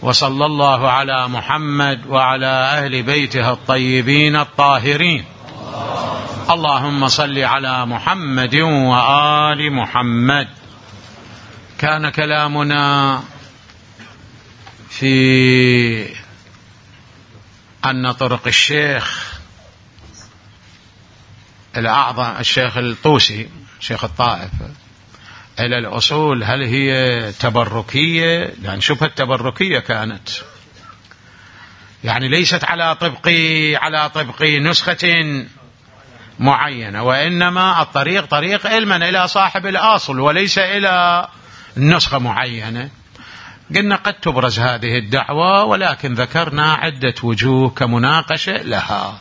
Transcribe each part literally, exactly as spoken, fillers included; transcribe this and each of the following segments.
وصلى الله على محمد وعلى أهل بيته الطيبين الطاهرين. اللهم صل على محمد وآل محمد. كان كلامنا في أن طرق الشيخ الأعظم الشيخ الطوسي شيخ الطائف إلى الأصول هل هي تبركية؟ لأن شبهة التبركية كانت يعني ليست على طبق على طبق نسخة معينة، وإنما الطريق طريق علما إلى صاحب الأصل وليس إلى نسخة معينة. قلنا قد تبرز هذه الدعوة، ولكن ذكرنا عدة وجوه كمناقشة لها.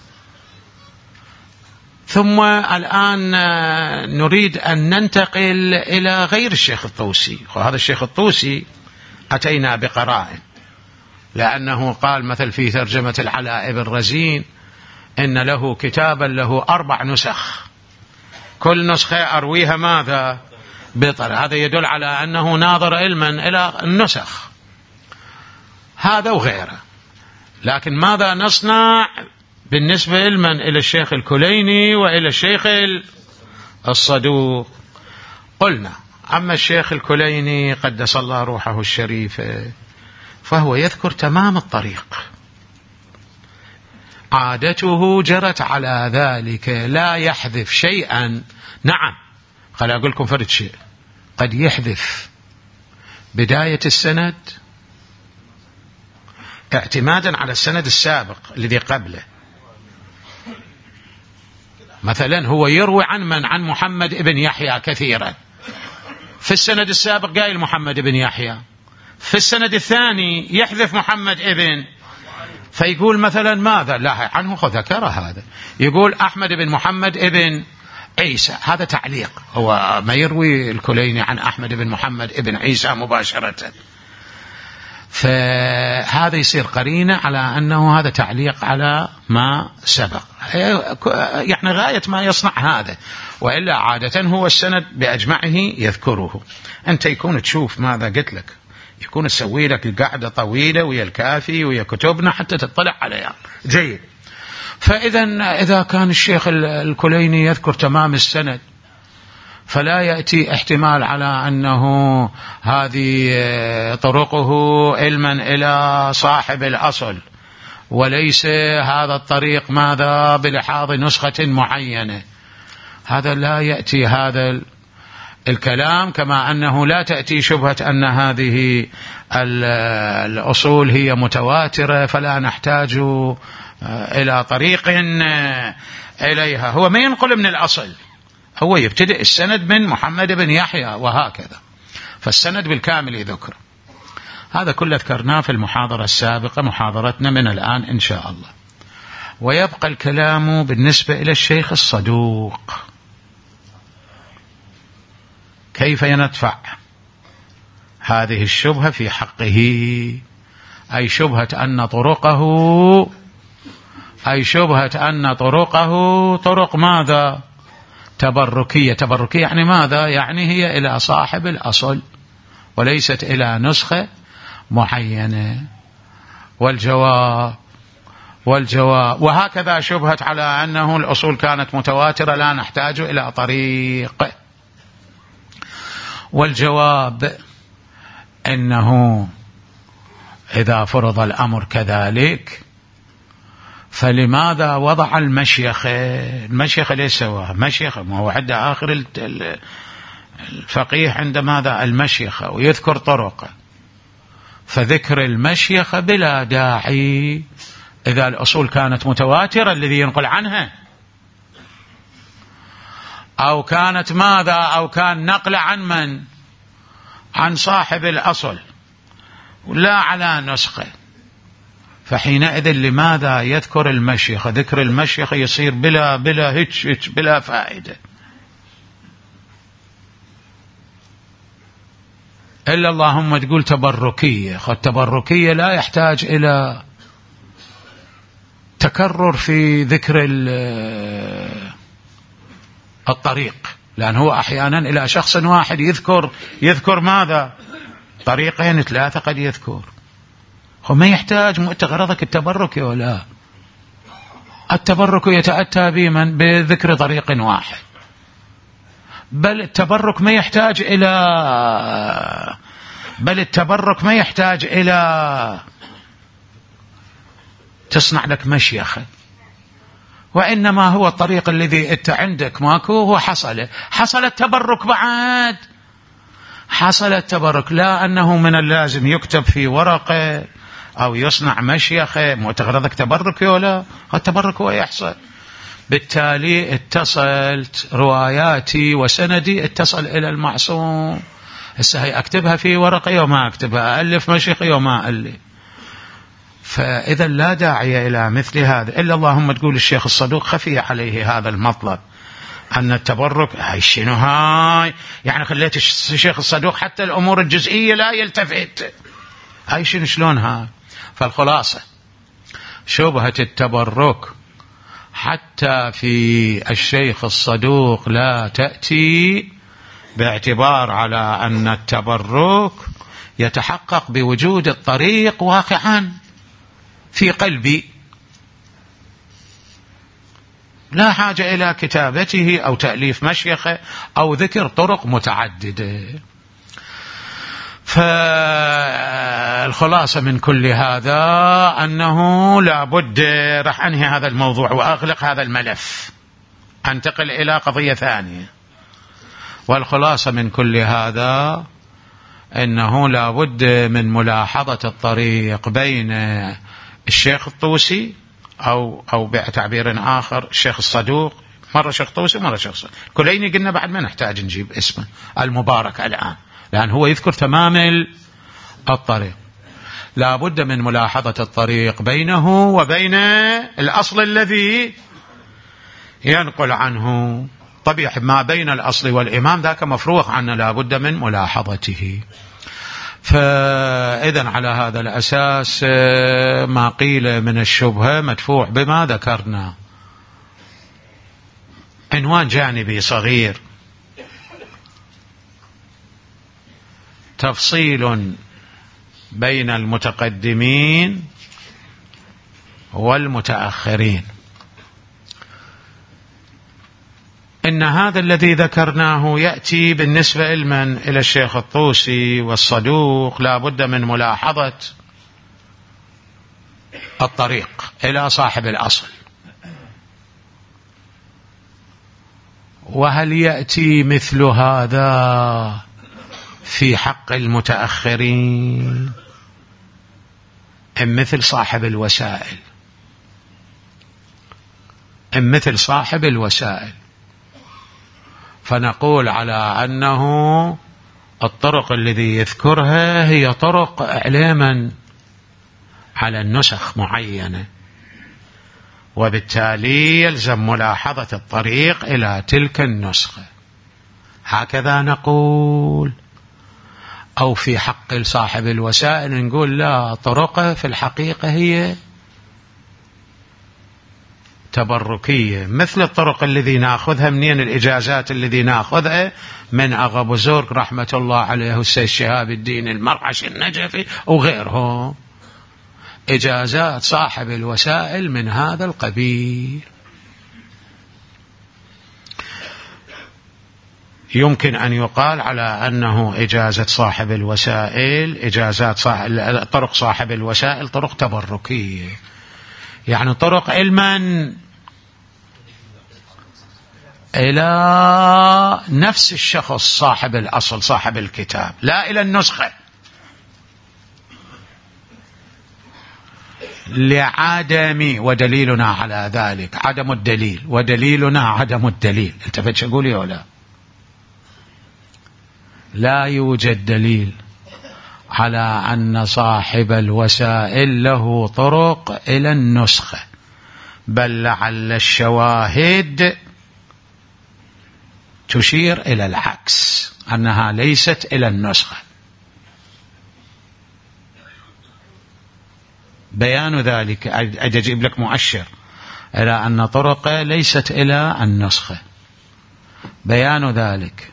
ثم الآن نريد أن ننتقل إلى غير الشيخ الطوسي. وهذا الشيخ الطوسي أتينا بقرائن، لأنه قال مثل في ترجمة العلاء بن رزين إن له كتابا له أربع نسخ، كل نسخة أرويها ماذا بطر. هذا يدل على أنه ناظر علما إلى النسخ هذا وغيره. لكن ماذا نصنع بالنسبة علما إلى الشيخ الكليني وإلى الشيخ الصدوق؟ قلنا أما الشيخ الكليني قدس الله روحه الشريفة فهو يذكر تمام الطريق، عادته جرت على ذلك، لا يحذف شيئا. نعم، خلي أقول لكم فرد شيء، قد يحذف بداية السند اعتمادا على السند السابق الذي قبله. مثلا هو يروي عن من؟ عن محمد ابن يحيى كثيرا، في السند السابق قايل محمد ابن يحيى، في السند الثاني يحذف محمد ابن، فيقول مثلا ماذا لا عنه ذكر هذا، يقول أحمد بن محمد ابن عيسى، هذا تعليق. هو ما يروي الكليني عن أحمد بن محمد ابن عيسى مباشرة، فهذا يصير قرينة على أنه هذا تعليق على ما سبق، يعني غاية ما يصنع هذا. وإلا عادة هو السند بأجمعه يذكره. أنت يكون تشوف ماذا قلت لك، يكون تسوي لك قاعدة طويلة ويا الكافي ويا كتبنا حتى تطلع عليها. جيد. فإذا إذا كان الشيخ الكليني يذكر تمام السند فلا يأتي احتمال على أنه هذه طرقه علما إلى صاحب الأصل، وليس هذا الطريق ماذا بلحاظ نسخة معينة. هذا لا يأتي هذا الكلام، كما أنه لا تأتي شبهة أن هذه الأصول هي متواترة فلا نحتاج إلى طريق إليها. هو ما ينقل من الأصل، هو يبتدئ السند من محمد بن يحيى وهكذا، فالسند بالكامل يذكر. هذا كله ذكرناه في المحاضرة السابقة، محاضرتنا من الآن إن شاء الله. ويبقى الكلام بالنسبة إلى الشيخ الصدوق، كيف يندفع هذه الشبهة في حقه، أي شبهة أن طرقه أي شبهة أن طرقه طرق ماذا تبركية. تبركية يعني ماذا؟ يعني هي إلى صاحب الأصل وليست إلى نسخة معينة. والجواب والجواب وهكذا شبهة على أنه الأصول كانت متواترة لا نحتاج إلى طريق. والجواب أنه إذا فرض الأمر كذلك فلماذا وضع المشيخة؟ المشيخة ليس سواها مشيخة، ما هو عند آخر الفقيه عند ماذا المشيخة ويذكر طرقه، فذكر المشيخة بلا داعي إذا الأصول كانت متواترة الذي ينقل عنها، أو كانت ماذا أو كان نقل عن من؟ عن صاحب الأصل لا على نسخة. فحينئذ لماذا يذكر المشيخة؟ ذكر المشيخة يصير بلا بلا هتش هتش بلا فائدة، إلا اللهم تقول تبركية. التبركية لا يحتاج إلى تكرر في ذكر الطريق، لأن هو أحيانا إلى شخص واحد يذكر يذكر ماذا؟ طريقين ثلاثة قد يذكر. وما يحتاج مؤتغرضك التبرك ولا التبرك يتأتى بمن بذكر طريق واحد، بل التبرك ما يحتاج إلى بل التبرك ما يحتاج إلى تصنع لك مشيخة، وإنما هو الطريق الذي أنت عندك ماكو هو حصل حصل التبرك بعد حصل التبرك، لا أنه من اللازم يكتب في ورقة أو يصنع مشيخة متغرضك تبرك ولا التبرك هو يحصل. بالتالي اتصلت رواياتي وسندي اتصل إلى المعصوم، هسه هي أكتبها في ورقة وما أكتبها، ألف مشيخة وما ألف. فإذا لا داعي إلى مثل هذا، إلا اللهم تقول الشيخ الصدوق خفي عليه هذا المطلب أن التبرك هاي شنو هاي، يعني خليت الشيخ الصدوق حتى الأمور الجزئية لا يلتفت، هاي شنو شلون هاي. فالخلاصة شبهة التبرك حتى في الشيخ الصدوق لا تأتي، باعتبار على أن التبرك يتحقق بوجود الطريق واقعا في قلبي، لا حاجة إلى كتابته أو تأليف مشيخة أو ذكر طرق متعددة. فالخلاصة من كل هذا أنه لابد، راح أنهي هذا الموضوع وأغلق هذا الملف، أنتقل إلى قضية ثانية. والخلاصة من كل هذا أنه لابد من ملاحظة الطريق بين الشيخ الطوسي أو أو بعتبير آخر الشيخ الصدوق، مرة شيخ طوسي مرة شيخ صدوق، كليني قلنا بعد ما نحتاج نجيب اسمه المبارك الآن، لأن هو يذكر تمام الطريق. لا بد من ملاحظة الطريق بينه وبين الأصل الذي ينقل عنه. طبيعي ما بين الأصل والإمام ذاك مفروغ عنه، لا بد من ملاحظته. فإذن على هذا الأساس ما قيل من الشبهة مدفوع بما ذكرنا. عنوان جانبي صغير: تفصيل بين المتقدمين والمتأخرين. إن هذا الذي ذكرناه يأتي بالنسبة لمن؟ إلى الشيخ الطوسي والصدوق لا بد من ملاحظة الطريق إلى صاحب الأصل. وهل يأتي مثل هذا في حق المتأخرين أم مثل صاحب الوسائل؟ أم مثل صاحب الوسائل؟ فنقول على أنه الطرق الذي يذكرها هي طرق إعلاما على النسخ معينة، وبالتالي يلزم ملاحظة الطريق إلى تلك النسخة، هكذا نقول. أو في حق صاحب الوسائل نقول لا، طرقه في الحقيقة هي تبركية، مثل الطرق الذي نأخذها منين؟ الإجازات الذي نأخذها من أغا بزرق رحمة الله عليه السيد شهاب الدين المرعش النجفي وغيره، إجازات صاحب الوسائل من هذا القبيل. يمكن أن يقال على أنه إجازة صاحب الوسائل إجازات صاحب طرق صاحب الوسائل طرق تبركية، يعني طرق علما إلى نفس الشخص صاحب الأصل صاحب الكتاب، لا إلى النسخة، لعدم، ودليلنا على ذلك عدم الدليل، ودليلنا عدم الدليل. التفت شقولي ولا لا يوجد دليل على أن صاحب الوسائل له طرق إلى النسخة، بل لعل الشواهد تشير إلى العكس، أنها ليست إلى النسخة. بيان ذلك أجيب لك مؤشر إلى أن طرقه ليست إلى النسخة. بيان ذلك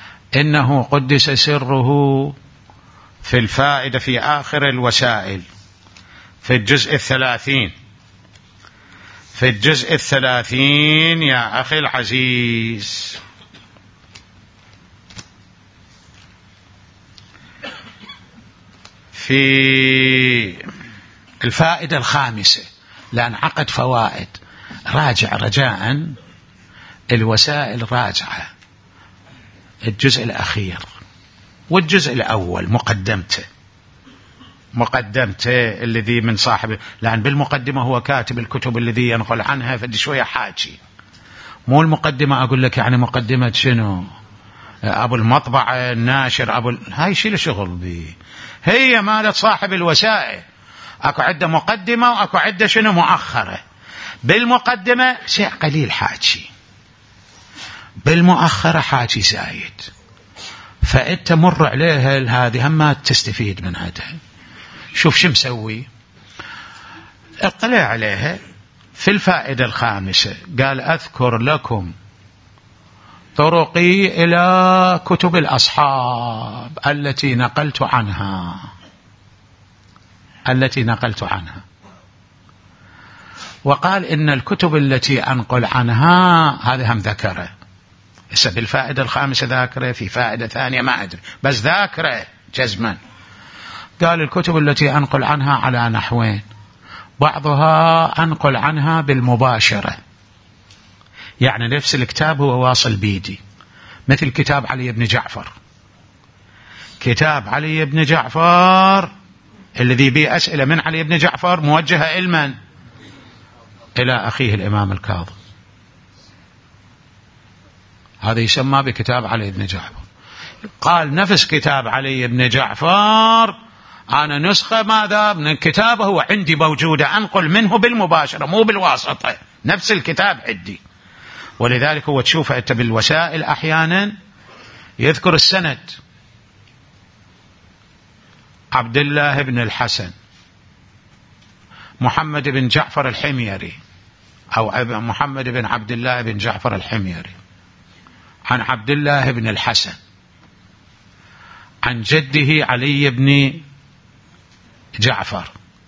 إنه قدس سره في الفائدة في آخر الوسائل في الجزء الثلاثين في الجزء الثلاثين يا أخي العزيز، في الفائدة الخامسة، لأن عقد فوائد راجع رجاء الوسائل راجعة الجزء الأخير والجزء الأول مقدمته مقدمته الذي من صاحب، لأن بالمقدمة هو كاتب الكتب الذي ينقل عنها، فدي شوية حاجي، مو المقدمة أقول لك يعني مقدمة شنو أبو المطبعة الناشر أبو ال... هاي شيء شغل بي، هي مالت صاحب الوسائل، أكو عدة مقدمة وأكو عدة شنو مؤخرة. بالمقدمة شيء قليل حاجي، بالمؤخرة حاجي زايد، فأنت مر عليها هذه هم ما تستفيد من هذا. شوف شو مسوي، اطلع عليها في الفائدة الخامسة، قال أذكر لكم طرقي إلى كتب الأصحاب التي نقلت عنها التي نقلت عنها وقال إن الكتب التي أنقل عنها هذا هم ذكره. هسه بالفائدة الخامسة ذاكره، في فائدة ثانية ما أدري، بس ذاكره جزما. قال الكتب التي أنقل عنها على نحوين، بعضها أنقل عنها بالمباشرة، يعني نفس الكتاب هو واصل بيدي، مثل كتاب علي بن جعفر. كتاب علي بن جعفر الذي به أسئلة من علي بن جعفر موجهة إلمن؟ إلى أخيه الإمام الكاظم، هذا يسمى بكتاب علي بن جعفر. قال نفس كتاب علي بن جعفر أنا نسخة ماذا من كتابه هو عندي موجودة، أنقل منه بالمباشرة مو بالواسطة، نفس الكتاب عندي. ولذلك هو تشوفه أنت بالوسائل أحيانا يذكر السند، عبد الله بن الحسن محمد بن جعفر الحميري، أو محمد بن عبد الله بن جعفر الحميري عن عبد الله بن الحسن عن جده علي بن جعفر،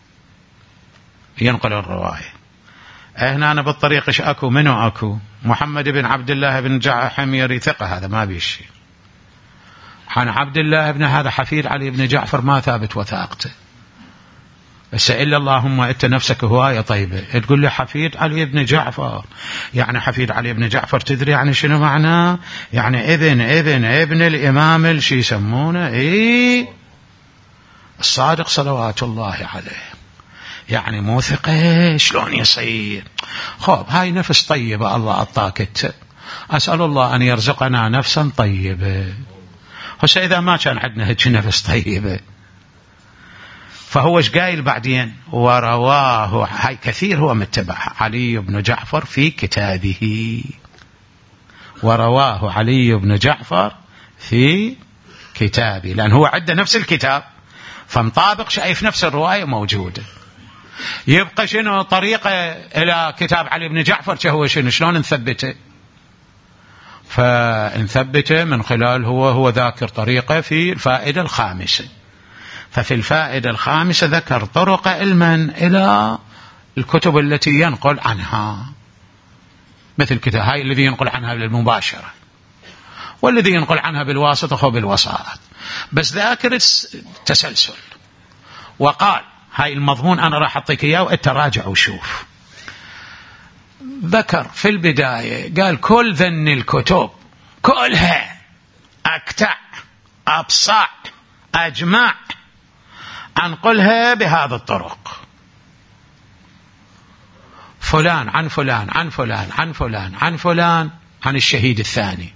ينقل الرواية. هنا أنا بالطريق إيش أكو منو أكو محمد بن عبد الله بن جعفر الحميري ثقة، هذا ما بيشي. عن عبد الله بن هذا حفيد علي بن جعفر ما ثابت وثاقته، بس إلا اللهم أنت نفسك هواية طيبة تقول لي حفيد علي بن جعفر، يعني حفيد علي بن جعفر تدري يعني شنو معناه؟ يعني إذن إذن ابن الإمام الشي يسمونه إيه الصادق صلوات الله عليه، يعني مو ثقة شلون يصير؟ خب هاي نفس طيبة الله أعطاك، أسأل الله أن يرزقنا نفسا طيبة. هسه إذا ما كان عندنا هيك نفس طيبة، فهو ايش قايل بعدين؟ ورواه، هاي كثير هو متبع علي بن جعفر في كتابه، ورواه علي بن جعفر في كتابه، لأن هو عنده نفس الكتاب فمطابق، شايف نفس الرواية موجودة. يبقى شنو طريقة إلى كتاب علي بن جعفر؟ هو شنو شلون نثبته؟ فنثبته من خلال هو هو ذاكر طريقة في الفائدة الخامسة. ففي الفائدة الخامسة ذكر طرق علما إلى الكتب التي ينقل عنها، مثل كتاب هاي الذي ينقل عنها بالمباشرة، والذي ينقل عنها بالواسطة هو بالوسائط، بس ذاكر التسلسل. وقال هاي المضمون أنا راح أعطيك إياه وأنت راجع وشوف. ذكر في البداية قال كل ذن الكتب كلها أكتع أبصع أجمع أنقلها بهذا الطرق، فلان عن فلان عن فلان عن فلان عن فلان عن الشهيد الثاني،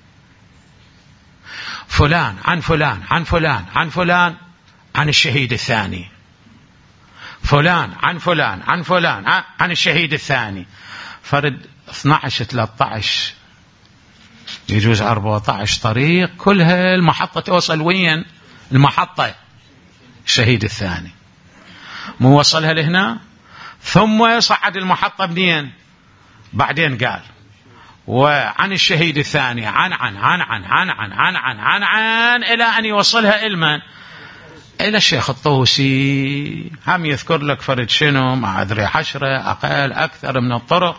فلان عن فلان عن فلان عن فلان عن الشهيد الثاني، فلان عن فلان عن فلان عن الشهيد الثاني. فرد اثني عشر ثلاثة عشر يجوز أربعة عشر طريق، كلها المحطة توصل وين؟ المحطة الشهيد الثاني مو وصلها لهنا، ثم يصعد المحطة منين؟ بعدين قال وعن الشهيد الثاني عن عن عن عن عن عن عن عن عن عن إلى أن يوصلها إلى من؟ إلى الشيخ الطوسي هم يذكر لك فرد شنو ما أدري عشرة أقل أكثر من الطرق.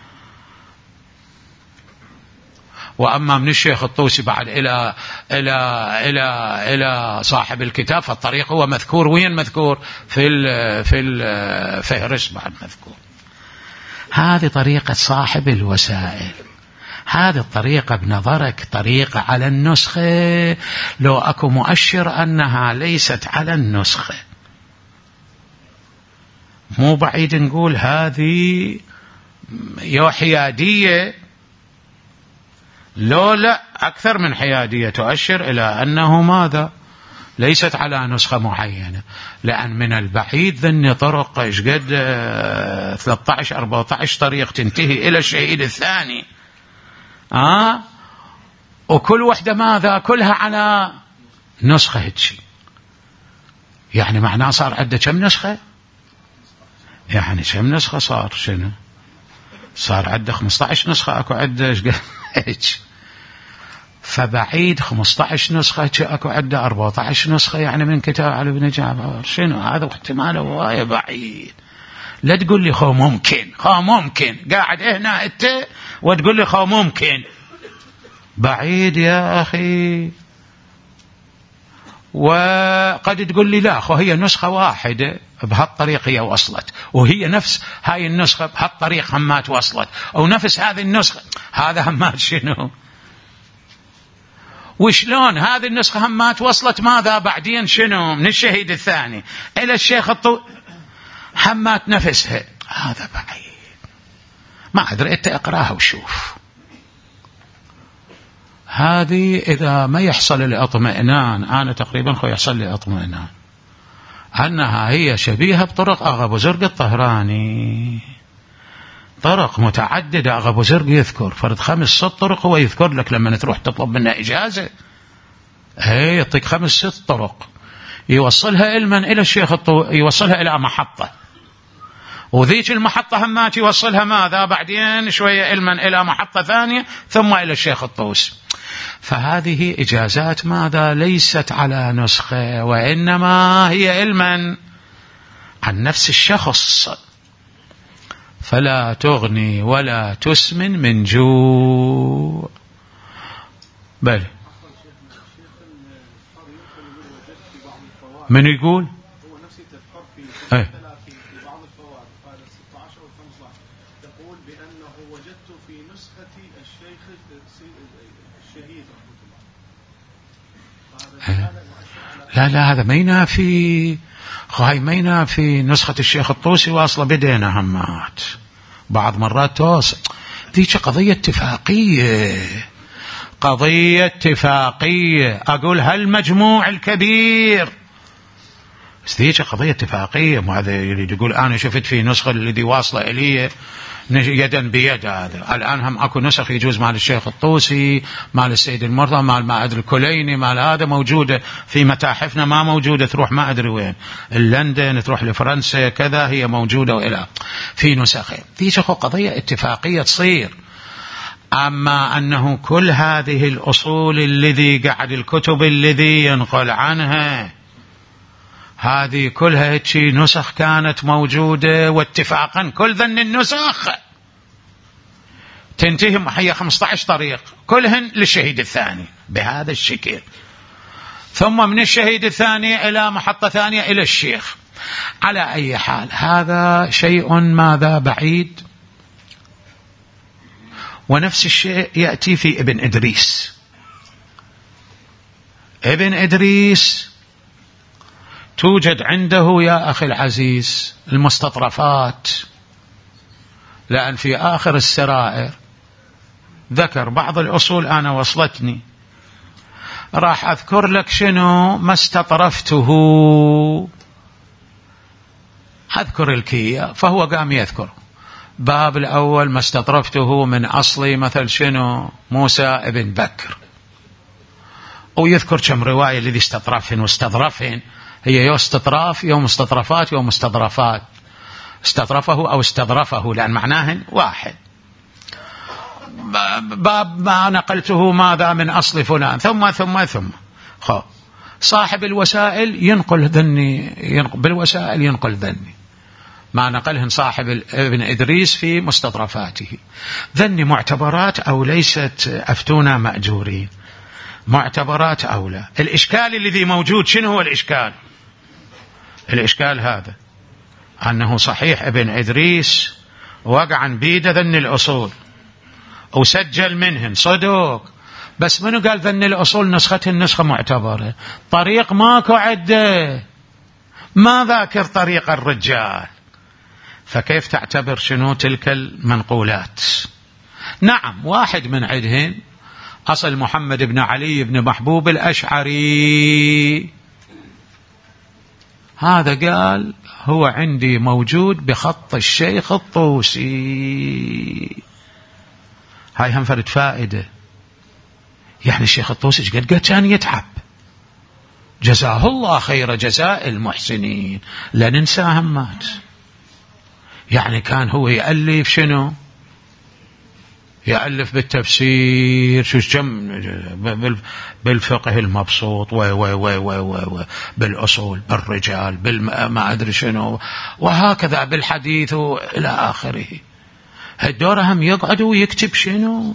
وأما من الشيخ الطوسي بعد إلى إلى إلى إلى صاحب الكتاب فالطريق هو مذكور. وين مذكور؟ في ال في الفهرس بعد مذكور. هذه طريقة صاحب الوسائل. هذه الطريقة بنظرك طريقة على النسخة لو أكو مؤشر أنها ليست على النسخة. مو بعيد نقول هذه يا حيادية لو لا أكثر من حيادية تؤشر إلى أنه ماذا ليست على نسخة معينة. لأن من البعيد ذني طرق إيش قد ثلاثة عشر أربعة عشر طريق تنتهي إلى الشهيد الثاني آه وكل وحدة ماذا كلها على نسخة هيك. يعني معناه صار عنده كم نسخة؟ يعني كم نسخة صار شنو؟ صار عنده خمسة عشر نسخة. أكو عنده إيش قد هيك. فبعيد خمسة عشر نسخة أكو عنده أربعة عشر نسخة يعني من كتاب علي بن جعفر. شنو هذا؟ احتماله وايد بعيد. لا تقول لي خو ممكن خو ممكن قاعد هنا انت وتقول لي خو ممكن. بعيد يا أخي. وقد تقول لي لا خو هي نسخة واحدة بهالطريقة هي وصلت وهي نفس هاي النسخة بهالطريقة همات وصلت أو نفس هذه النسخة. هذا همات شنو؟ وشلون هذه النسخة همات وصلت ماذا بعدين شنو من الشهيد الثاني إلى الشيخ الطو همات نفسها. هذا بعيد. ما أدري أنت اقراها وشوف. هذه إذا ما يحصل الاطمئنان أنا تقريبا خو يحصل لي اطمئنان أنها هي شبيهة بطرق أغا أبو زرق الطهراني. طرق متعددة أغا أبو زرق يذكر فرد خمس ست طرق هو يذكر لك لما تروح تطلب منه إجازة. هي يعطيك خمس ست طرق يوصلها علما إلى الشيخ الطو... يوصلها إلى محطة وذيك المحطة همات يوصلها ماذا بعدين شوية علما إلى محطة ثانية ثم إلى الشيخ الطوس. فهذه إجازات ماذا ليست على نسخة وإنما هي علما عن نفس الشخص. فلا تغني ولا تسمن من جوع. بل من يقول هو نفسه تذكر في ايه في بعض الفوائد قال ستة عشر و خمسة عشر تقول بأنه وجدت في نسخة الشيخ الشهيد رحمه الله. لا لا هذا ما ينافي هاي ما ينافي نسخة الشيخ الطوسي واصلة بدينا همات بعض مرات توصل. ذيك قضية اتفاقية قضية اتفاقية. أقول هالمجموع الكبير ذيك قضية اتفاقية. مو هذا يريد يقول أنا شفت في نسخة الذي واصلة إليه يدا بيد. هذا الآن هم أكو نسخ يجوز مال الشيخ الطوسي مال السيد المرضى مال ما أدري الكليني مال هذا موجودة في متاحفنا ما موجودة تروح ما أدري وين لندن تروح لفرنسا كذا هي موجودة وإلى في نسخين. ذيك قضية اتفاقية تصير. أما أنه كل هذه الأصول الذي قاعد الكتب الذي ينقل عنها هذه كلها هيك نسخ كانت موجودة واتفاقا كل ذن النسخ تنتهي هي خمسة عشر طريق كلهن للشهيد الثاني بهذا الشكل. ثم من الشهيد الثاني إلى محطة ثانية إلى الشيخ. على أي حال هذا شيء ماذا بعيد. ونفس الشيء يأتي في ابن إدريس. ابن إدريس توجد عنده يا أخي العزيز المستطرفات. لأن في آخر السرائر ذكر بعض الأصول أنا وصلتني راح أذكر لك شنو ما استطرفته أذكر الكية. فهو قام يذكر باب الأول ما استطرفته من أصلي مثل شنو موسى ابن بكر ويذكر كم رواية الذي استطرفهن واستظرفهن. هي يو استطراف يو مستطرفات يو مستظرفات استطرفه أو استظرفه لأن معناهن واحد. باب ما نقلته ماذا من أصل فلان ثم ثم ثم خو صاحب الوسائل ينقل ذني، ينقل بالوسائل ينقل ذني ما نقلهن صاحب ابن إدريس في مستطرفاته. ذني معتبرات أو ليست أفتونا مأجورين، معتبرات أو لا. الإشكال الذي موجود شنو هو الإشكال؟ الإشكال هذا أنه صحيح ابن إدريس وقع بيد ذن الأصول وسجل منهن صدوق، بس منو قال ذن الأصول نسخة النسخة معتبرة؟ طريق ماكو عدة، ما ذاكر طريق الرجال، فكيف تعتبر شنو تلك المنقولات؟ نعم واحد من عدهن أصل محمد بن علي بن محبوب الأشعري، هذا قال هو عندي موجود بخط الشيخ الطوسي. هاي هم فرد فائدة، يعني الشيخ الطوسي قد قد كان يتعب، جزاه الله خير جزاء المحسنين، لا ننسى همات. يعني كان هو يألف شنو؟ يألف بالتفسير شو كم بالفقه المبسوط و و و و و بالأصول بالرجال بالما أدري شنو، وهكذا بالحديث إلى آخره. هالدورة هم يقعد ويكتب شنو؟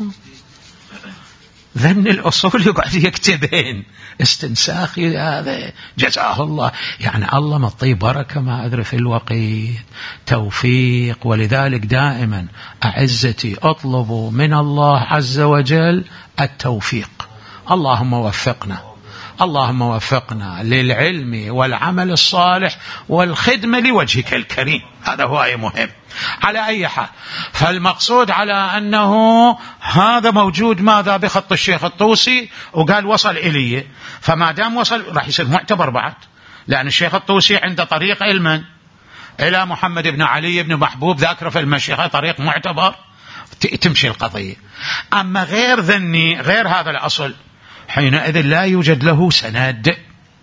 ذن الأصول يقعد يكتبين استنساخي هذا، جزاه الله. يعني الله مطي بركة ما أدري في الوقيت توفيق. ولذلك دائما أعزتي أطلبوا من الله عز وجل التوفيق. اللهم وفقنا، اللهم وفقنا للعلم والعمل الصالح والخدمة لوجهك الكريم، هذا هو أي مهم. على أي حال، فالمقصود على أنه هذا موجود ماذا بخط الشيخ الطوسي، وقال وصل إليه، فما دام وصل راح يصير معتبر بعد، لأن الشيخ الطوسي عنده طريق علما إلى محمد بن علي بن محبوب ذاكر في المشيخة، طريق معتبر تمشي القضية. أما غير ذني غير هذا الأصل حينئذ لا يوجد له سند،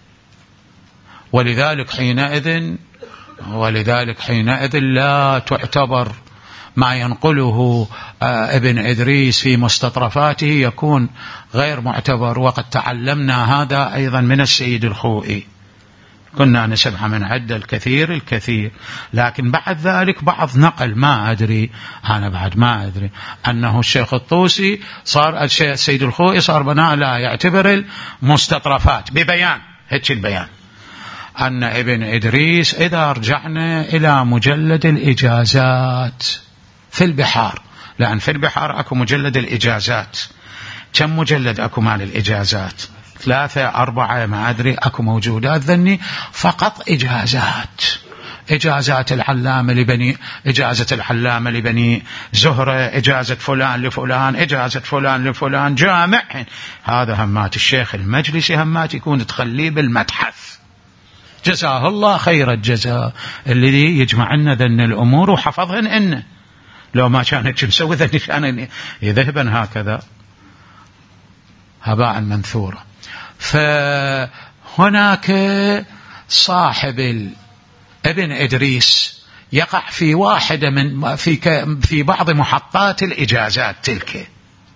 ولذلك حينئذ ولذلك حينئذ لا تعتبر ما ينقله ابن إدريس في مستطرفاته، يكون غير معتبر. وقد تعلمنا هذا أيضا من السيد الخوئي، كنا نسمع من عدة الكثير الكثير، لكن بعد ذلك بعض نقل ما أدري أنا بعد ما أدري أنه الشيخ الطوسي صار السيد الخوئي صار بناء لا يعتبر المستطرفات ببيان هيك البيان أن ابن إدريس إذا رجعنا إلى مجلد الإجازات في البحار، لأن في البحار أكو مجلد الإجازات، كم مجلد أكو مال الإجازات؟ ثلاثة أربعة ما أدري أكو موجودات ذني فقط إجازات، إجازات العلامة لبني، إجازة العلامة لبني زهرة، إجازة فلان لفلان، إجازة فلان لفلان، جامع. هذا همات الشيخ المجلسي همات يكون تخليه بالمتحف، جزاه الله خير الجزاء الذي يجمع لنا ذن الأمور وحفظهن إنه، لو ما كانت مسوي ذن كان يذهبن هكذا هباء منثورا. فهناك صاحب ابن إدريس يقع في واحدة من في في بعض محطات الإجازات تلك،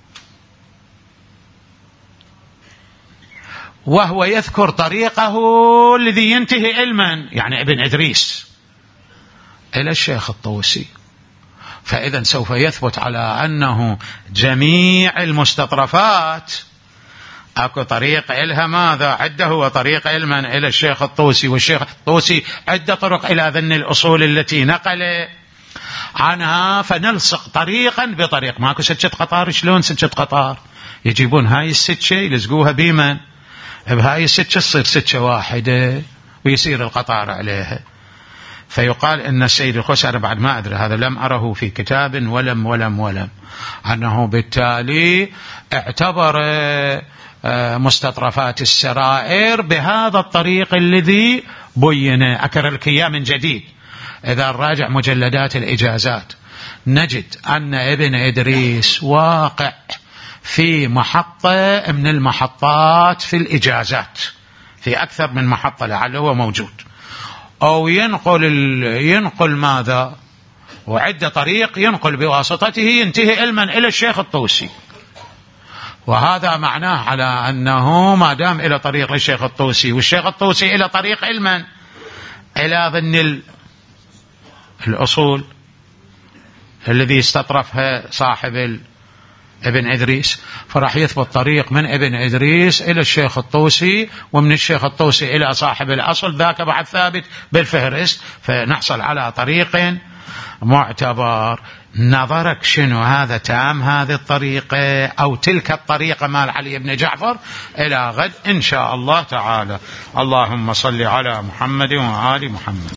وهو يذكر طريقه الذي ينتهي علما، يعني ابن إدريس إلى الشيخ الطوسي. فإذا سوف يثبت على أنه جميع المستطرفات أكو طريق إلها ماذا عده هو طريق علما إلى الشيخ الطوسي، والشيخ الطوسي عدة طرق إلى ذن الأصول التي نقل عنها، فنلصق طريقا بطريق. ماكو سكة قطار، شلون سكة قطار؟ يجيبون هاي السكة يلزقوها بيمن، بهاي السكة تصير سكة واحدة ويصير القطار عليها. فيقال إن السيد الخوئي، أنا بعد ما أدري هذا لم أره في كتاب ولم ولم ولم أنه بالتالي اعتبر مستطرفات السرائر بهذا الطريق الذي بين. أكرر إياه من جديد، إذا راجع مجلدات الإجازات نجد أن ابن إدريس واقع في محطة من المحطات في الإجازات، في أكثر من محطة لعله هو موجود، أو ينقل ينقل ماذا وعد طريق ينقل بواسطته ينتهي علما إلى الشيخ الطوسي. وهذا معناه على أنه ما دام إلى طريق للشيخ الطوسي، والشيخ الطوسي إلى طريق علما إلى ضمن الأصول الذي استطرفها صاحب ابن إدريس، فراح يثبت طريق من ابن إدريس إلى الشيخ الطوسي، ومن الشيخ الطوسي إلى صاحب الأصل، ذاك بعد ثابت بالفهرست، فنحصل على طريق معتبر. نظرك شنو هذا تام هذه الطريقة أو تلك الطريقة مال علي بن جعفر؟ إلى غد إن شاء الله تعالى. اللهم صل على محمد وآل محمد.